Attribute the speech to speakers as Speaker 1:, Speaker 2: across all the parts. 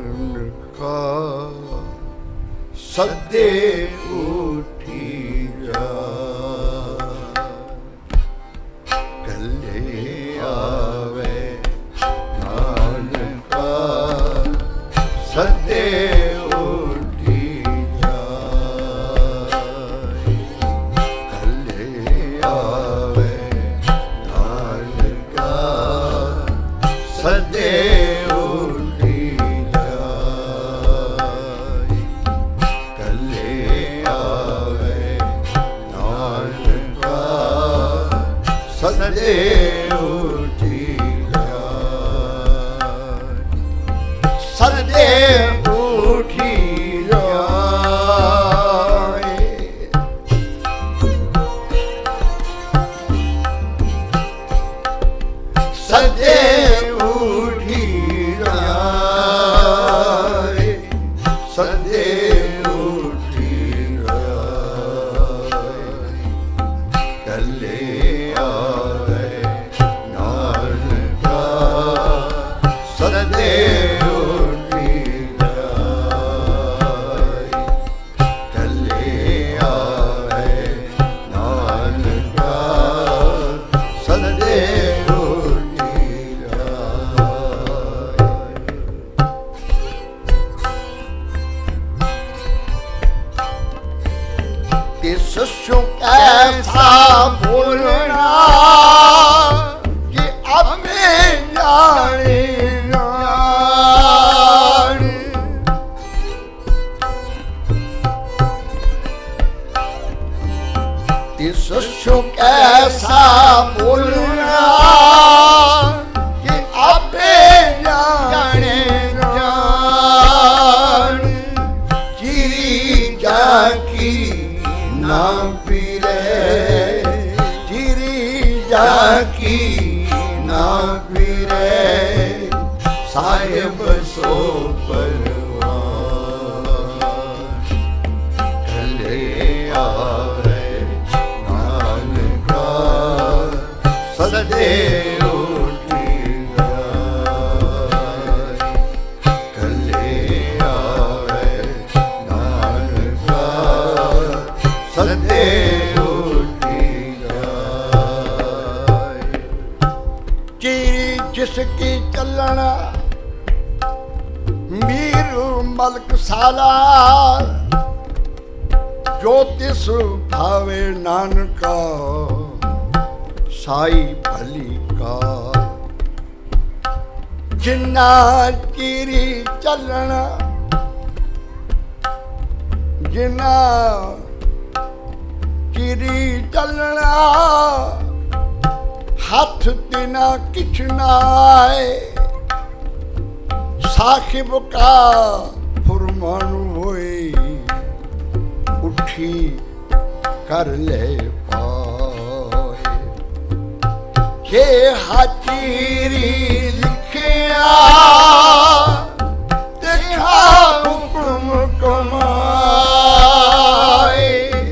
Speaker 1: नानका सदे उठी जा कले आवे नानका सदे उठी जा कले आवे नानका सदे सदे उठी जाए सदे उठी जाए सदे उठी जाए सदे उठी जाए कले सदे उठी जाए कले आवे नानका सदे उठी जाए किस सु कैसा बोलना कि अब मैं जाने सु कैसा बोलना कि आपे जाने जान चिरी जाकी ना फिरे चिरी जाकी ना फिरे साहिब सो परवान कले आवे सदे उठी जाए कले आवे नानका सदे उठी जाए चिरी जिसकी चलना मीर मलक साला ज्योतिष भावे नानका साई भली का जिन्ना चिरी चलना जिन्ना चिरी चलना हाथ तिना किछ नाए साहिब का फुरमानु होए उठी कर ले के हाथीरी लिखिया देखा हुक्म कमाए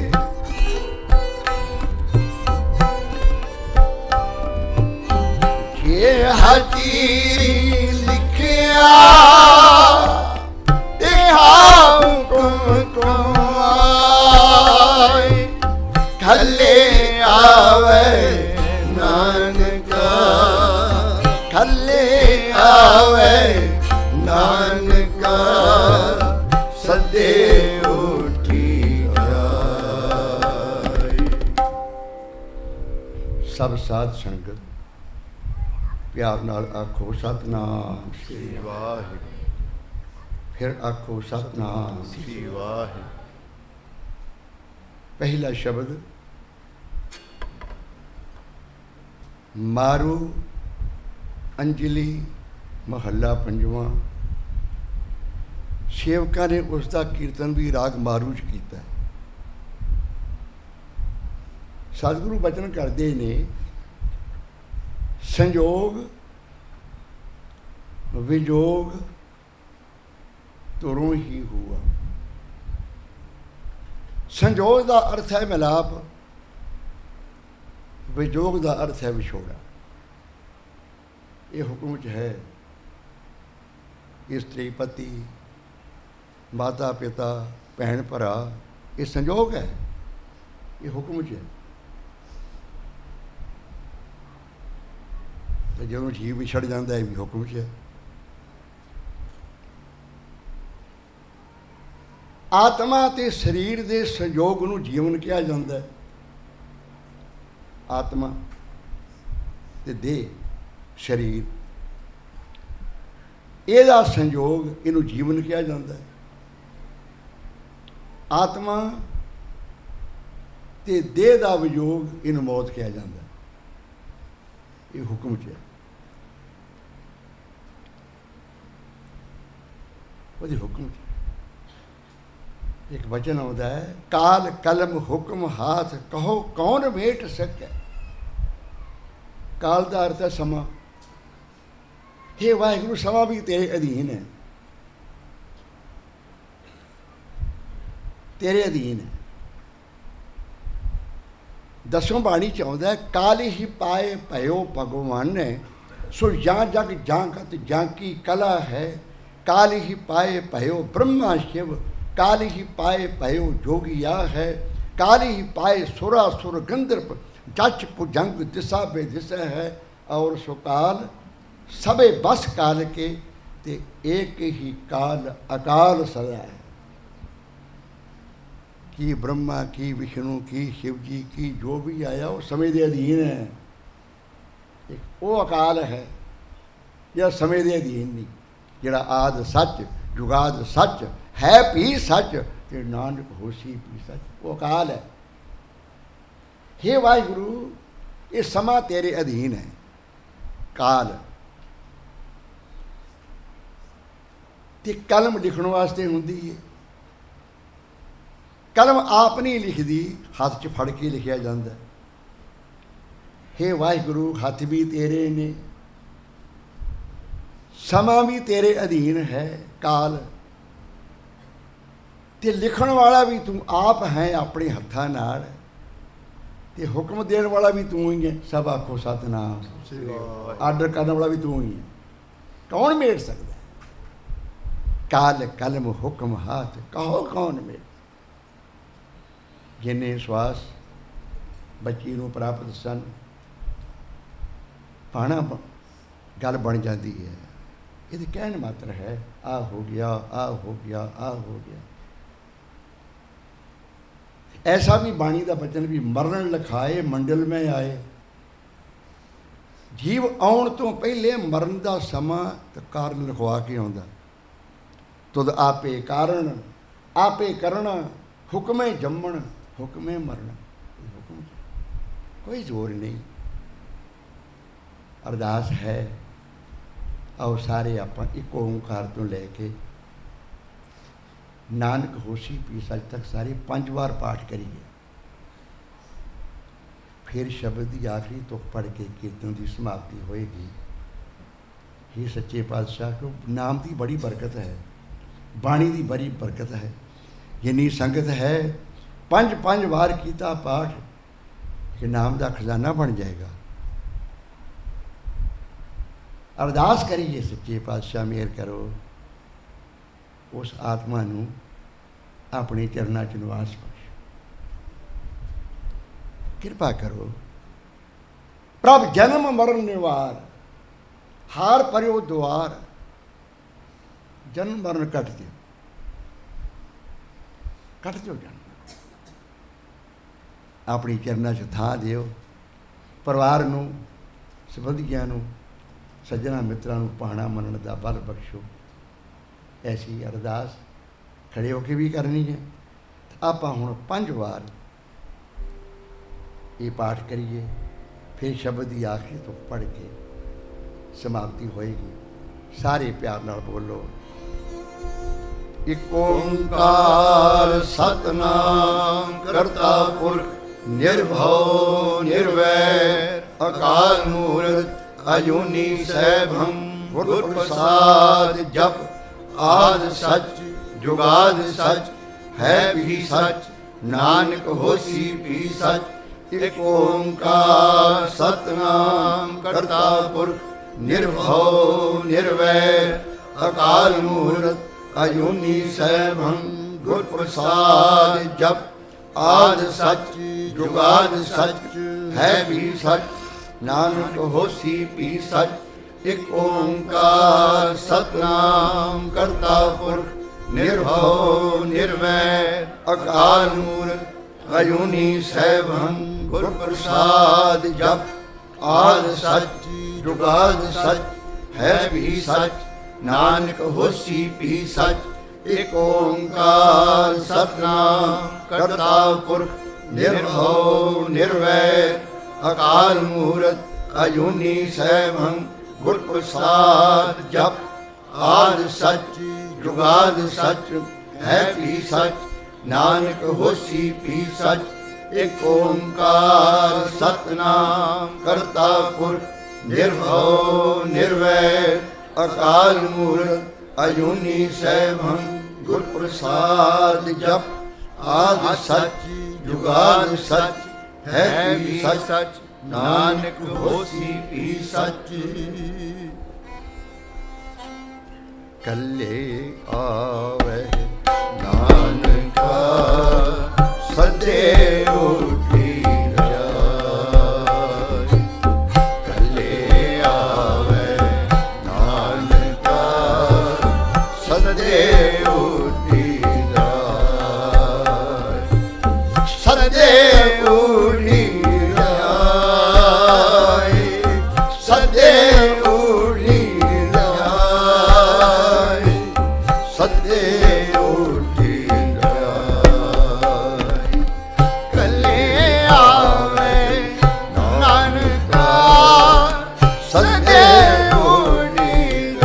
Speaker 1: के हाथीरी लिखिया देखा हुक्म कमाए खले आवे नानका खले आवे नानका सदे उठी जाए सब साध संगत प्यार नाल आखो सतनाम श्री वाहिगुरू फिर आखो सतनाम श्री वाहिगुरू पहला शब्द मारू अंजलि महला पंजवां सेवका ने उसका कीर्तन भी राग मारू च कीता। सतगुरु बचन करते ने संयोग वियोग तुरों ही हुआ। संयोग का अर्थ है मिलाप, वियोग का अर्थ है विछोड़ा। ये हुक्म च है ਇਸਤਰੀ ਪਤੀ, ਮਾਤਾ ਪਿਤਾ, ਭੈਣ ਭਰਾ, ਇਹ ਸੰਜੋਗ ਹੈ, ਇਹ ਹੁਕਮ 'ਚ ਹੈ। ਤੇ ਜਦੋਂ ਜੀਵ ਵਿਛੜ ਜਾਂਦਾ ਇਹ ਵੀ ਹੁਕਮ 'ਚ ਹੈ। ਆਤਮਾ ਤੇ ਸਰੀਰ ਦੇ ਸੰਯੋਗ ਨੂੰ ਜੀਵਨ ਕਿਹਾ ਜਾਂਦਾ ਹੈ। ਆਤਮਾ ਤੇ ਦੇਹ, ਸਰੀਰ, ਇਹਦਾ ਸੰਯੋਗ, ਇਹਨੂੰ ਜੀਵਨ ਕਿਹਾ ਜਾਂਦਾ ਹੈ। ਆਤਮਾ ਤੇ ਦੇਹ ਦਾ ਵਿਯੋਗ, ਇਹਨੂੰ ਮੌਤ ਕਿਹਾ ਜਾਂਦਾ ਹੈ। ਇਹ ਹੁਕਮ 'ਚ ਹੈ, ਉਹਦੇ ਹੁਕਮ 'ਚ। ਇੱਕ ਵਚਨ ਆਉਂਦਾ ਹੈ, ਕਾਲ ਕਲਮ ਹੁਕਮ ਹਾਥ, ਕਹੋ ਕੌਣ ਮੇਟ ਸਕੇ। ਕਾਲ ਦਾ ਅਰਥ ਹੈ ਸਮਾਂ। ਹੇ ਵਾਹਿਗੁਰੂ, ਸਮਾਂ ਵੀ ਤੇਰੇ ਅਧੀਨ ਹੈ, ਤੇਰੇ ਅਧੀਨ ਹੈ। ਦਸੋਂ ਬਾਣੀ ਚ ਆਉਂਦਾ ਹੈ, ਕਾਲ ਹੀ ਪਾਏ ਭਇਓ ਭਗਵਾਨ, ਸੋ ਜਾਂ ਜਗ ਜਾਂਕਤ ਜਾਂ ਕੀ ਕਲਾ ਹੈ। ਕਾਲ ਹੀ ਪਾਏ ਭਇਓ ਬ੍ਰਹਮਾ ਸ਼ਿਵ, काल ही पाए भयो जोगिया है। काल ही पाए सुरा सुर गंधर्व, जच पुजंग दिशा बेदिशा है। और सो काल सबे बस काल के, ते एक ही काल अकाल सदा है। की ब्रह्मा, की विष्णु, की शिव जी, की जो भी आया वो समय के अधीन है। एक वो अकाल है ਜਿਹੜਾ समय के अधीन नहीं, ਜਿਹੜਾ आद सच जुगाद सच है भी सच, ते नानक होसी भी सच, वो अकाल है। हे वाहिगुरु, ये समा तेरे अधीन है। काल ते कलम लिखण वास्ते हुंदी है। कलम आप नहीं लिखदी, हाथ च फड़ के लिखिया जांदा। हे वाहिगुरु, हाथ भी तेरे ने, समा भी तेरे अधीन है। काल ते लिखण वाला भी तू आप है अपने हत्थां नाल, ते हुक्म देण वाला भी तू ही है। सब आखो सतनाम, आर्डर करने वाला भी तू ही है। कौन मेट सकता है। काल कलम हुक्म हाथ, कहो कौन मेट। जिन्ने श्वास बच्ची नूं प्राप्त सन, पाना गल बन जाती है। ये कहन मात्र है, आ हो गया, आ हो गया, आ हो गया। ऐसा भी बाणी का बचन भी, मरण लिखाए मंडल में आए। जीव आउण तो पहले मरण का समा तो कारण लिखवा के आउंदा। तुद आपे कारण आपे करना, हुक्मे जम्मण हुक्मे मरना। हुक्म कोई जोर नहीं। अरदास है, आओ सारे अपन एक ओंकार तो लैके नानक होशी पी सच तक सारे 5 बार पाठ करिए। फिर शब्द की आखिरी तुक पढ़ के कीर्तन की समाप्ति होएगी। हे सच्चे पातशाह, को नाम की बड़ी बरकत है, बाणी की बड़ी बरकत है। जिन्नी संगत है 5 बार कीता पाठ, कि नाम का खजाना बन जाएगा। अरदास करिए, सच्चे पातशाह मेहर करो, उस आत्मा नूं अपने चरणों च निवास बख्श, कृपा करो। प्रभ जन्म मरण निवार, हार परियो द्वार। जन्म मरण कट दो, कट दो जन्म। अपनी चरणों च थां दिओ। परिवार नूं, संबंधियां नूं, सज्जना मित्रां नूं पाहणा मनण दा बल बख्शो। ऐसी अरदास खड़े होके भी करनी है। आप हुण 5 बार ये पाठ करिए, फिर शब्द की आखिरी तो पढ़ के समाप्ति होएगी। सारे प्यार नाल बोलो, एक ओंकार सतनाम करता पुरख निर्भव निर्वैर, अकाल मूर्त अजूनी सैभम, गुर प्रसाद जप आद सच जुगाद सच, है भी सच नानक होसी भी सच। एक ओंकार सतनाम करता पुरख निर्भव निर्वैर, ਅਕਾਲ ਮੂਰਤ ਅਜੂਨੀ ਸੈਭੰ ਗੁਰ ਪ੍ਰਸਾਦ ਜਪ ਆਦ ਸਚ ਜੁਗਾਦ ਸਚ ਹੈ ਵੀ ਸਚ ਨਾਨਕ ਹੋਸੀ ਵੀ ਸਚ ਇਕ ਓੰਕਾਰ ਸਤਨਾਮ ਕਰਤਾ ਪੁਰਖ ਨਿਰਭਉ ਨਿਰਵੈਰ ਅਕਾਲ ਮੂਰਤ ਅਜੂਨੀ ਸੈਭੰ ਗੁਰ ਪ੍ਰਸਾਦ ਜਪ ਆਦ ਸਚ ਜੁਗਾਦ ਸਚ ਹੈ ਵੀ ਸਚ ਨਾਨਕ ਹੋਸੀ ਵੀ ਸਚ ਇਕ ਓੰਕਾਰ ਸਤਨਾਮ ਕਰਤਾ ਪੁਰਖ ਨਿਰਭਉ ਨਿਰਵੈਰ ਅਕਾਲ ਮੂਰਤ ਅਜੂਨੀ ਸੈਭੰ ਗੁਰ ਪ੍ਰਸਾਦ ਜਪ ਆਦ ਸਚ ਜੁਗਾਦ ਸਚ ਹੈ ਵੀ ਸਚ ਨਾਨਕ ਹੋਸੀ ਵੀ ਸਚ ਇਕ ਓੰਕਾਰ ਸਤਨਾਮ ਕਰਤਾ ਪੁਰਖ ਨਿਰਭਉ ਨਿਰਵੈਰ ਅਕਾਲ ਮੂਰਤ ਅਜੂਨੀ ਸੈਭੰ ਗੁਰ ਪ੍ਰਸਾਦ ਜਪ ਆਦ ਸਚ ਜੁਗਾਦ ਸਚ ਹੈ ਵੀ ਸਚ ਨਾਨਕ ਹੋਸੀ ਵੀ ਸਚ ਕੱਲੇ ਆਵੇ ਨਾਨਕਾ ਸਦੇ ਉਠੀ ਜਾਇ ਕੱਲੇ ਆਵੇ ਨਾਨਕਾ ਸਦੇ ਉਠੀ ਜਾਇ ਸਦੇ ਉਠੀ ਜਾਇ ਸਦੇ ਉਠੀ ਜਾਇ ਸਦੇ ਉਠੀ ਜਾਇ ਕੱਲੇ ਆਵੇ ਨਾਨਕਾ ਸਦੇ ਉਠੀ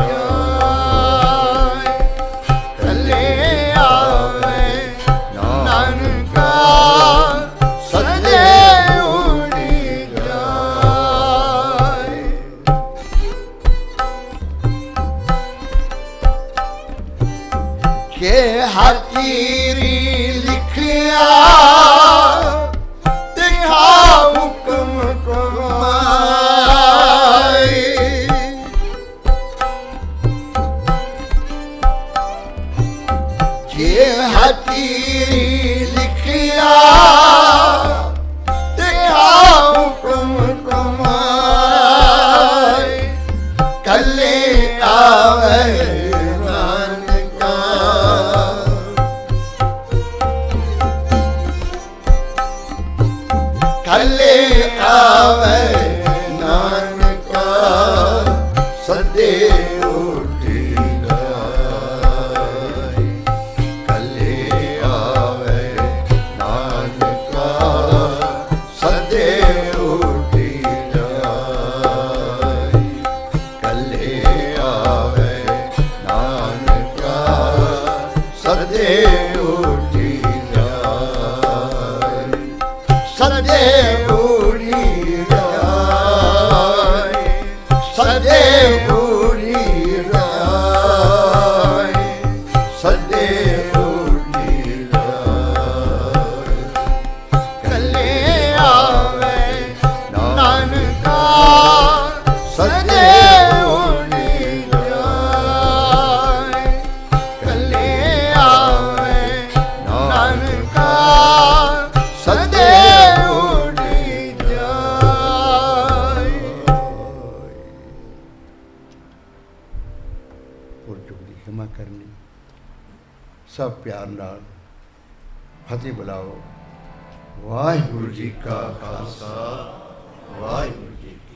Speaker 1: ਜਾਇ ਕੱਲੇ ਆਵੇ ਨਾਨਕਾ ਸਦੇ ਉਠੀ ਜਾਇ ਕੇ ਹਾਜ਼ਰੀ ਲਿਖਿਆ ਦਿਖਾ ਹੁਕਮ ਕਮਾਈ ਜੇ ਹਾਜ਼ਰੀ ਲਿਖਿਆ ਦਿਖਾ ਹੁਕਮ ਕਮਾਈ ਕੱਲੇ ਆਵੇ ਨਾਨਕਾ ਕੱਲੇ ਆਵੇ ਨਾਨਕਾ ਸਦੇ ਉਠੀ ਜਾਇ ਕੱਲੇ ਆਵੇ ਨਾਨਕਾ ਸਦੇ ਉਠੀ ਜਾਇ ਕੱਲੇ ਆਵੇ ਨਾਨਕਾ ਸਦੇ ਉਠੀ ਜਾਇ ਸਦੇ ਉਠੀ ਜਾਇ ਸਦੇ ਉਠੀ ਜਾਇ ਸਦੇ ਉਠੀ ਜਾਇ ਕੱਲੇ ਆਵੇ ਨਾਨਕਾ ਸਦੇ ਉਠੀ ਜਾਇ ਕੱਲੇ ਆਵੇ ਨਾਨਕਾ ਸਦੇ ਉਠੀ ਜਾਇ ਪੁਰਖ ਦੀ ਖਿਮਾ ਕਰਨੀ ਸਭ ਪਿਆਰ ਨਾਲ ਫਤਿਹ ਬੁਲਾਓ ਵਾਹਿਗੁਰੂ ਜੀ ਕਾ ਖਾਲਸਾ ਵਾਹਿਗੁਰੂ ਜੀ